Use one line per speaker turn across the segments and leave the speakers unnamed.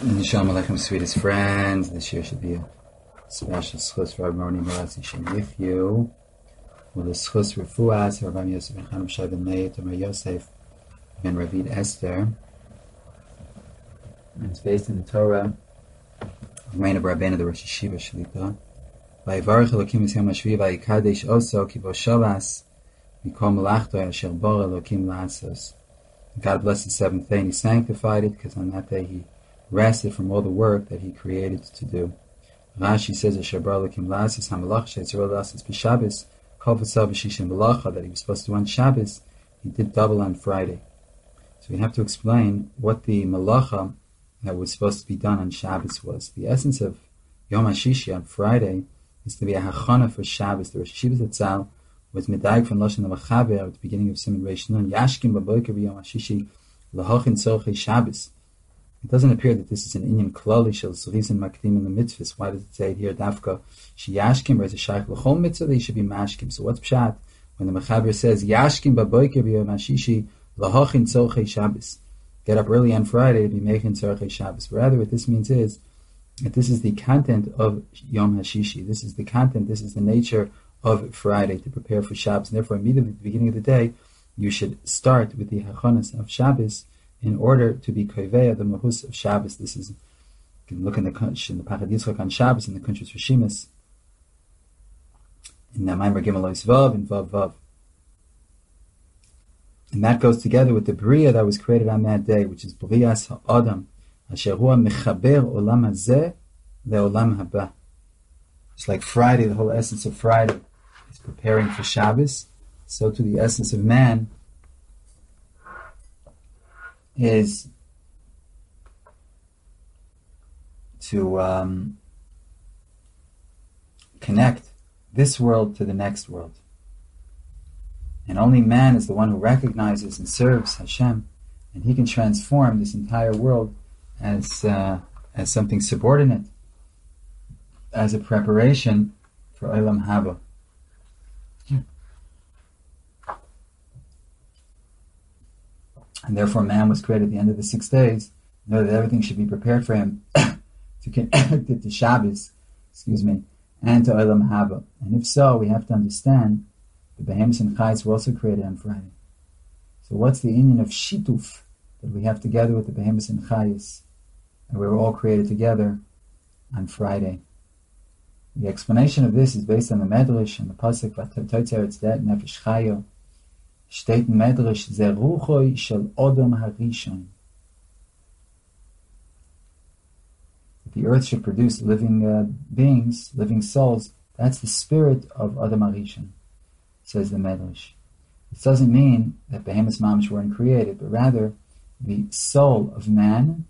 Shalom Aleichem, sweetest friends. This year should be a special schus for Rabbi Moni Maratzi Shem with you. With a schus refuas, Rabbi Yosef ben Chaim Shai ben Meir, Rabbi Yosef ben Ravid Esther. And it's based in the Torah of Rein of Rabbeinu, the Rosh Yeshiva Shalita. Vayivarech Elokim es Yom HaShvi, Vayikadesh Oso, Ki bo Shavas, Mikom Melachto Asher Bor Elokim La'asos. God blessed the seventh day, and He sanctified it, because on that day He rested from all the work that He created to do. Rashi says, that He was supposed to do on Shabbos, He did double on Friday. So we have to explain what the malacha that was supposed to be done on Shabbos was. The essence of Yom HaShishi on Friday is to be a hachana for Shabbos. The Rosh Yeshiva Zatzal was medayik from Lashon HaMachaber at the beginning of Siman Reish Nun, Yashkim b'boker b'Yom HaShishi lahochin tzorchei Shabbos. It doesn't appear that this is an inyan klali shel zrizin makdim in the mitzvahs. Why does it say it here, Dafka sheyashkim, or is it shaykh l'chol mitzvah? They should be mashkim. So what's pshat when the Mechaber says Yashkim b'boker b'Yom HaShishi lahochin tzorchei Shabbos? Get up early on Friday to be making tzorchei Shabbos. Rather, what this means is that this is the content of Yom HaShishi. This is the content. This is the nature of Friday, to prepare for Shabbos. And therefore, immediately at the beginning of the day, you should start with the hachanas of Shabbos in order to be koveya the mahus of Shabbos. This is, you can look in the Pachad Yitzchak on Shabbos, in the Kuntres Rishimis, in the Maimer Gimel Ois Vav, and Vav Vav. And that goes together with the Bria that was created on that day, which is Brias HaAdam, Asher Hua Mechaber Olam Hazeh LeOlam Haba. It's like Friday, the whole essence of Friday is preparing for Shabbos. So to the essence of man is to connect this world to the next world. And only man is the one who recognizes and serves Hashem, and he can transform this entire world as something subordinate, as a preparation for Olam Haba. And therefore man was created at the end of the 6 days in order that everything should be prepared for him to connect it to Shabbos, and to Olam Haba. And if so, we have to understand the Behemoths and Chayes were also created on Friday. So what's the union of Shituf that we have together with the Behemoths and Chayes? And we were all created together on Friday. The explanation of this is based on the Medrash and the Pasuk V'Toitzer Etzdet Nefesh Chayo. Steht in Medrash Ze Ruchoi Shel Odom Harishon. The earth should produce living beings, living souls. That's the spirit of Adam Harishon, says the Medrash. This doesn't mean that Behemoths Mamish weren't created, but rather the soul of man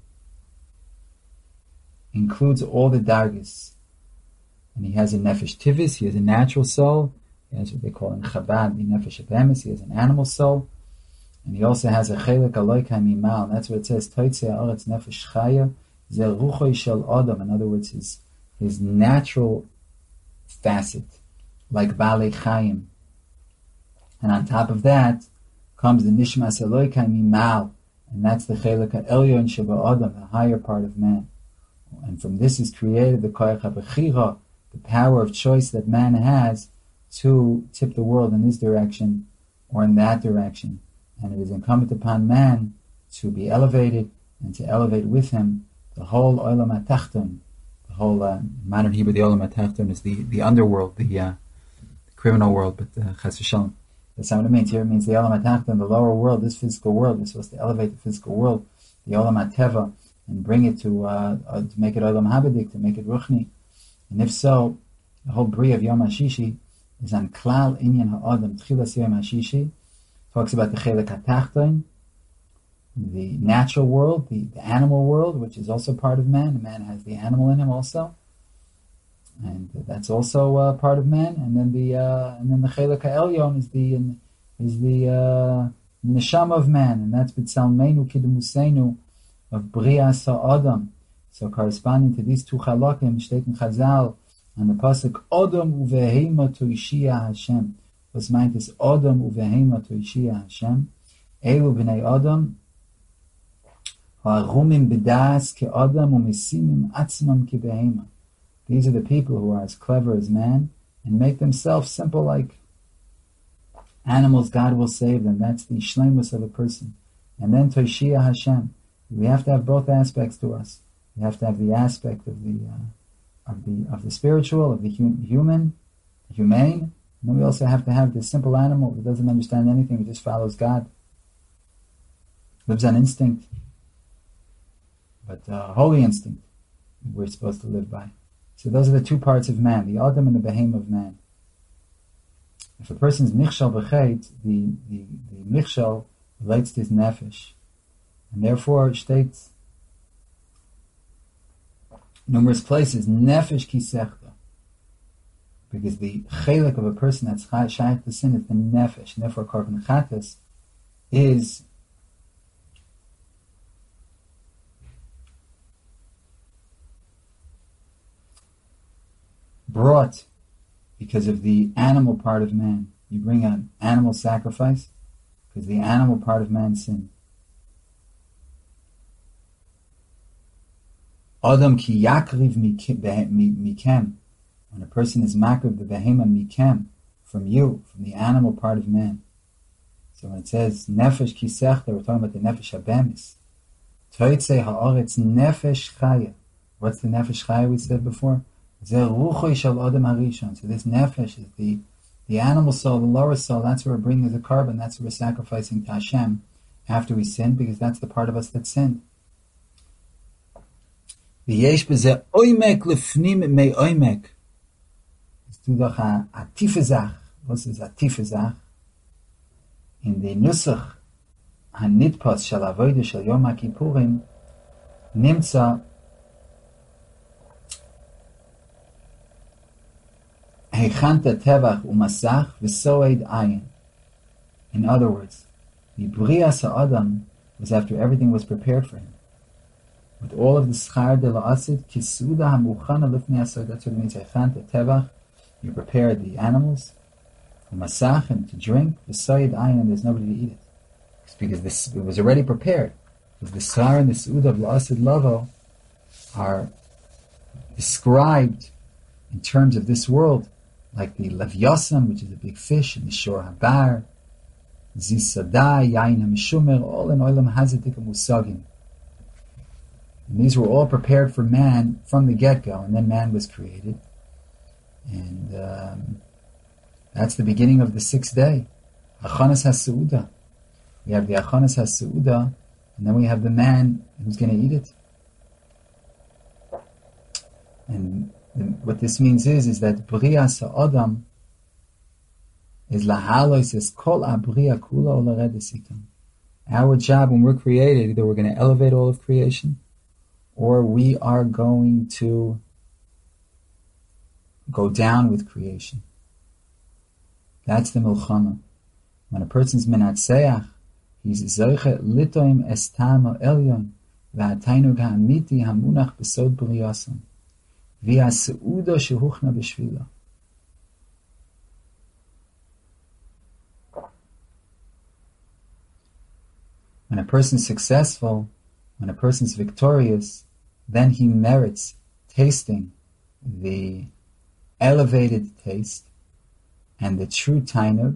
includes all the dargis. And he has a nefesh tivis, he has a natural soul. He has what they call in Chabad the nefesh abemis, he has an animal soul. And he also has a chelik aloikai mimal, and that's what it says, toitze ha'aretz nefesh chaya, ze ruchoi shel adam. In other words, his natural facet, like Balei Chaim. And on top of that comes the nishmas aloikai mimal, and that's the chelik ha'elyon sheba adam, the higher part of man. And from this is created the koyach ha'bechira, the power of choice that man has to tip the world in this direction or in that direction. And it is incumbent upon man to be elevated and to elevate with him the whole Olam HaTachton. The whole, modern Hebrew, the Olam HaTachton is the underworld, the criminal world, but Chas v'Shalom. That's not what it means. Here it means the Olam HaTachton, the lower world, this physical world. We're supposed to elevate the physical world, the Olam HaTeva, and bring it to make it Olam Habadik, to make it Ruchni. And if so, the whole Bri of Yom HaShishi is on Klal Inyan HaAdam, Tchilas Yom HaShishi, talks about the Chelek HaTachton, the natural world, the animal world, which is also part of man. The man has the animal in him also, and that's also part of man. And then the Chelek HaElyon is the neshama of man, and that's B'Tzalmeinu Kidumusenu of Brias HaAdam. So corresponding to these two chalakim, steht in Chazal on the pasuk Odom uvehema toishia Hashem. Was meint is Odom uvehema toishia Hashem. Elu b'nei Odom Ha'arumim b'das ke'adam u'mesimim atzmam ki'behema. These are the people who are as clever as man and make themselves simple like animals. God will save them. That's the shleimus of a person. And then Toshia Hashem. We have to have both aspects to us. We have to have the aspect of the spiritual, of the humane, and then we also have to have the simple animal who doesn't understand anything, who just follows God, lives on instinct, but holy instinct we're supposed to live by. So those are the two parts of man, the Adam and the Behem of man. If a person's nichshal b'chet, the nichshal relates to his nefesh, and therefore states numerous places, nefesh kisechta, because the chelik of a person that's shaykh to sin is the nefesh, and therefore korban chatas is brought because of the animal part of man. You bring an animal sacrifice because the animal part of man sinned. Adam ki yakriv mikem. When a person is makriv the behema mikem, from you, from the animal part of man. So when it says nefesh kisechta, we're talking about the nefesh habemis. Toitze ha'aretz nefesh chaya. What's the nefesh chaya we said before? Zeh ruchoi shel adam harishon. So this nefesh is the animal soul, the lower soul. That's what we're bringing as a carbon. That's what we're sacrificing to Hashem after we sin, because that's the part of us that sinned. V'yesh b'zeh oimek lefnim mei oimek. It's tu doch a tifezach. What is a tifezach? In the nusach hanitpas shel avodah shel Yom HaKippurim nimtza heichanta tevach umasach v'soed ayin. In other words, the Brias HaAdam was after everything was prepared for him. With all of the schar de la'asid, kisuda hamuchana lifnei asod. That's what it means. Heichanta tevach. You prepare the animals, masach, and to drink. V'soed ayin, there's nobody to eat it. It's because it was already prepared. Because the schar and the su'ud of la'asid lavo are described in terms of this world, like the levyasam, which is a big fish, and the shor habar, zisada, yain hamishumer, all in olam hazadik musagim. And these were all prepared for man from the get-go, and then man was created. And that's the beginning of the sixth day. Achanas HaSeuda. We have the Achanas HaSeuda, and then we have the man who's going to eat it. And what this means is that Brias HaAdam is lahalois is kol abriya kula o laredes itam. Our job when we're created, either we're going to elevate all of creation, or we are going to go down with creation. That's the milchama. When a person's menatseach, he's zoiche litoim estam ha'elyon v'hatainug ha'amiti hamunach besod b'riyasam v'ha'seuda shehuchna b'shvila. When a person's successful, when a person's victorious, then he merits tasting the elevated taste and the true tainug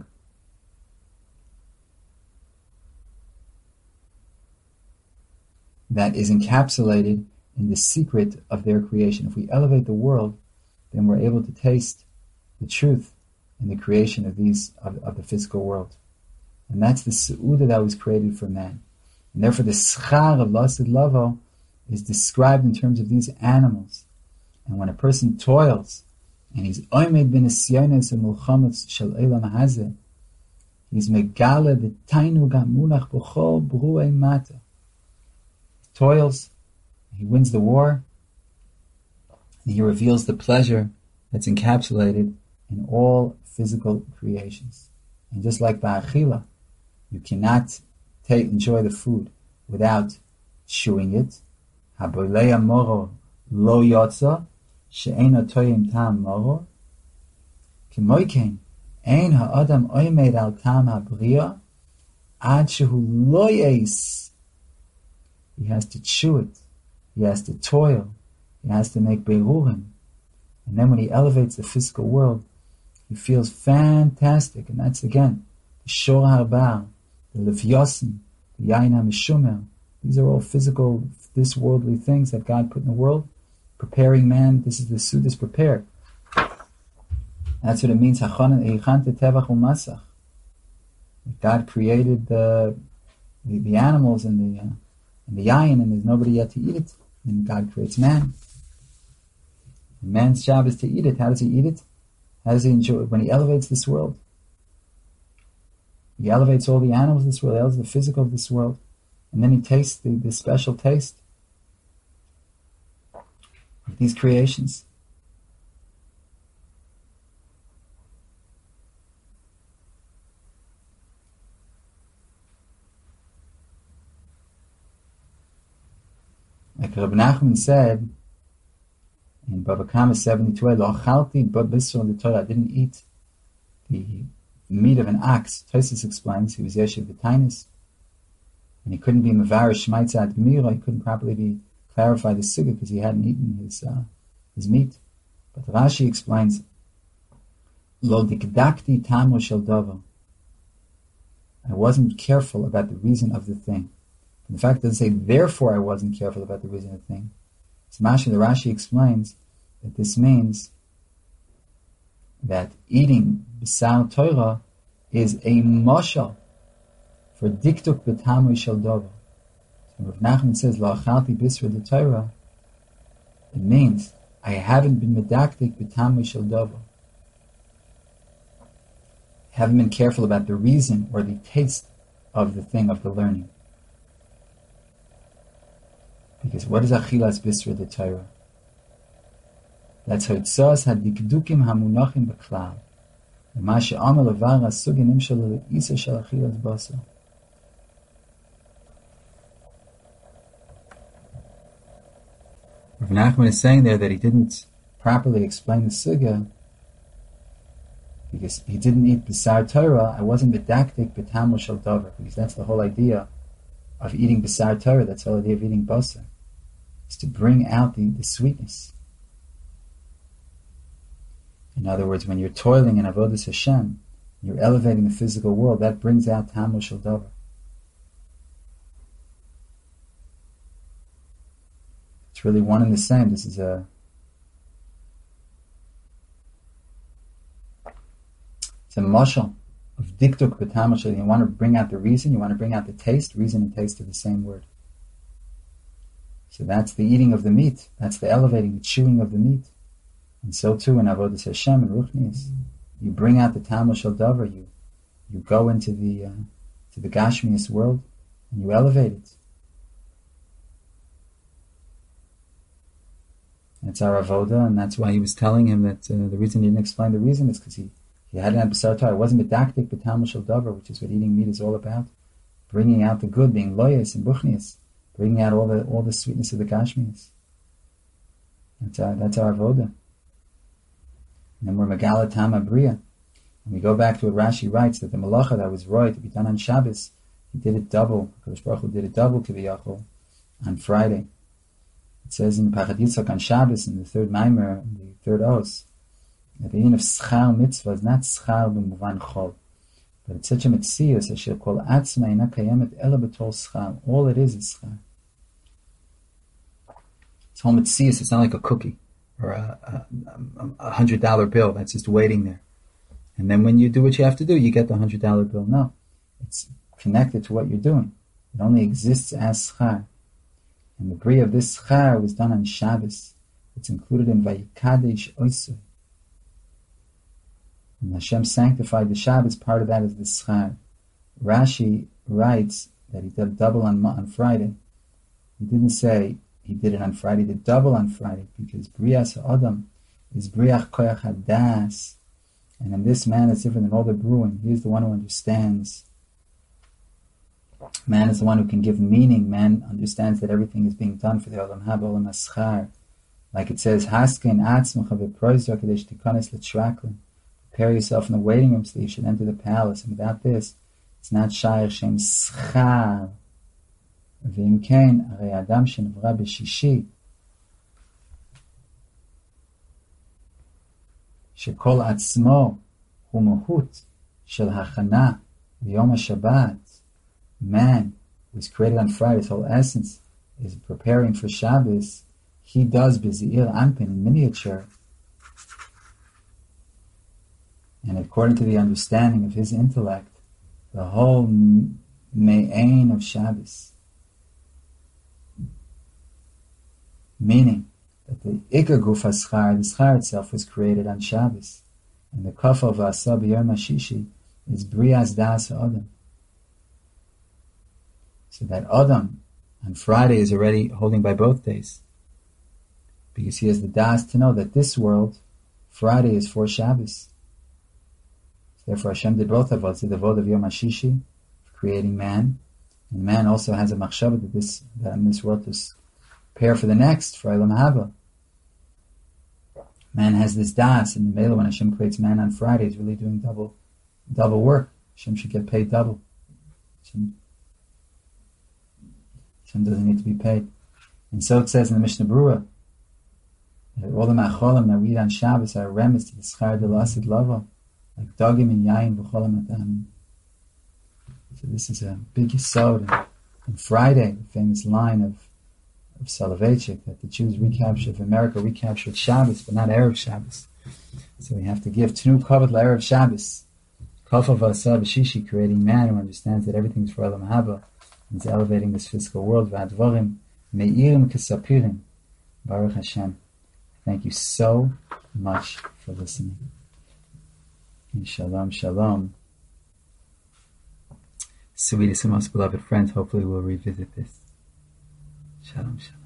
that is encapsulated in the secret of their creation. If we elevate the world, then we're able to taste the truth in the creation of the physical world. And that's the Seudah that was created for man. And therefore the schar of Lasid Lavo is described in terms of these animals. And when a person toils, and he's oimed bin esyones and mulchametz shel elam hazeh, he's megala the tainug hamunach b'chol bruei mata. He toils, he wins the war, and he reveals the pleasure that's encapsulated in all physical creations. And just like ba'achila, you cannot enjoy the food without chewing it. Habolei moro lo yotza she'eino toyim tam moro. K'moikein ein ha'adam oimed al tam habriya ad shehu lo yeis He has to chew it. He has to toil. He has to make berurim. And then when he elevates the physical world, he feels fantastic. And that's again, the shor harbar, the levyosin, the yain ha-mishumer. These are all physical, this worldly things that God put in the world, preparing man. This is the suit is prepared. That's what it means. God created the animals and the yain, and there's nobody yet to eat it. And God creates man. And man's job is to eat it. How does he eat it? How does he enjoy it? When he elevates this world. He elevates all the animals of this world, he elevates the physical of this world, and then he tastes the special taste of these creations. Like Rabbi Nachman said in Baba Kama 72, Lo achalti b'bisur l'Torah, I didn't eat the meat of an ox. Tosfos explains he was yeshiv b'tainis, and he couldn't be mevarish shmaitzat g'mira. He couldn't properly clarify the sugya because he hadn't eaten his meat. But Rashi explains, Lo dikdakti tamu shel davar, I wasn't careful about the reason of the thing. And the fact doesn't say, therefore I wasn't careful about the reason of the thing. So the Rashi explains that this means that eating B'sar Torah is a mashal for diktuk b'tamui shel davar. So Rav Nachman says, Lo achalti bisra de Torah, it means I haven't been medaktik b'tamui shel davar. I haven't been careful about the reason or the taste of the thing, of the learning. Because what is achilas bisra de Torah? That's how it says, hadikdukim hamunachim b'klal. Ma she'amar levar hasugin imshal le'isa shel achilas basar. Rav Nachman is saying there that he didn't properly explain the sugya because he didn't eat B'sar Torah. I wasn't bedaktik b'tamu shel davar, because that's the whole idea of eating B'sar Torah. That's the whole idea of eating basar, is to bring out the sweetness. In other words, when you're toiling in Avodas Hashem, you're elevating the physical world, that brings out tamu shel davar. It's really one and the same. This is it's a mashal of diktuk b'tamu shel. You want to bring out the reason, you want to bring out the taste. Reason and taste are the same word. So that's the eating of the meat. That's the elevating, the chewing of the meat. And so too in Avodas Hashem and Ruchnius, you bring out the tamu shel davar. You go into the Gashmius world and you elevate it. That's our avoda, and that's why he was telling him that the reason he didn't explain the reason is because he hadn't had B'sar Torah. It wasn't medaktik b'tamu shel davar, which is what eating meat is all about. Bringing out the good, being loyes and buchnius, bringing out all the sweetness of the Gashmius. That's our avoda. And then we're Megala Tama Bria. And we go back to what Rashi writes, that the malacha that was right to be done on Shabbos, he did it double. Kadosh Baruch Hu did it double kiviyachol on Friday. It says in Pachad Yitzchak on Shabbos, in the third Maimer, the third Os, that the meaning of schar mitzvah is not schar b'muvan chol, but it's such a mitzias asher kol atzma ina kayemet ela b'tol schar. All it is schar. It's whole mitzias. It's not like a cookie or a $100 bill that's just waiting there. And then when you do what you have to do, you get the $100 bill. No, it's connected to what you're doing. It only exists as schar. And the bria of this schar was done on Shabbos. It's included in Vayikadesh Oisur. And Hashem sanctified the Shabbos. Part of that is the schar. Rashi writes that he did double on Friday. He didn't say he did it on Friday, he did double on Friday, because Brias Adam is Briach Koyach Hadas. And in this man is different than all the brewing. He is the one who understands. Man is the one who can give meaning. Man understands that everything is being done for the Olam Haba, Olam Aschar. Like it says, Haskein Atzmacha v'proizra kadesh tikanes l'tshraklin. Prepare yourself in the waiting room so that you should enter the palace. And without this, it's not Shayach Shem Schar. ואם כן, הרי האדם שנברא בשישי, שכל עצמו הוא מהות של הכנה ביום השבת, man was created on Friday, his whole essence is preparing for Shabbos, he does Bezeir Anpin in miniature, and according to the understanding of his intellect, the whole Me'ain of Shabbos, meaning that the Ikar Guf HaSchar, the Schar itself, was created on Shabbos, and the Kafal V'asa B'Yom HaShishi is Brias Das Adam. So that Adam on Friday is already holding by both days, because he has the Das to know that this world, Friday is for Shabbos. Therefore Hashem did both of us, the Vod of Yom HaShishi, creating man, and man also has a machshava that in this world to prepare for the next, for Olam Haba. Man has this das, and in when Hashem creates man on Friday, he's really doing double work. Hashem should get paid double. Hashem doesn't need to be paid. And so it says in the Mishnah Berurah, that all the macholim that we eat on Shabbos are remes to the schar de lasid lava, like dogim and yayin v'cholim atam. So this is a big yesod. And Friday, the famous line of Soloveitchik, that the Jews recaptured, America recaptured Shabbos, but not Erev Shabbos. So we have to give Tnu Kavod LaErev Shabbos. Kafal V'asa B'Shishi, creating man who understands that everything is for Olam Haba, and is elevating this physical world. V'advarim Me'irim Kesapirim. Baruch Hashem. Thank you so much for listening. And shalom, shalom. Sweetest and most beloved friends, hopefully we'll revisit this. Shalom, shalom.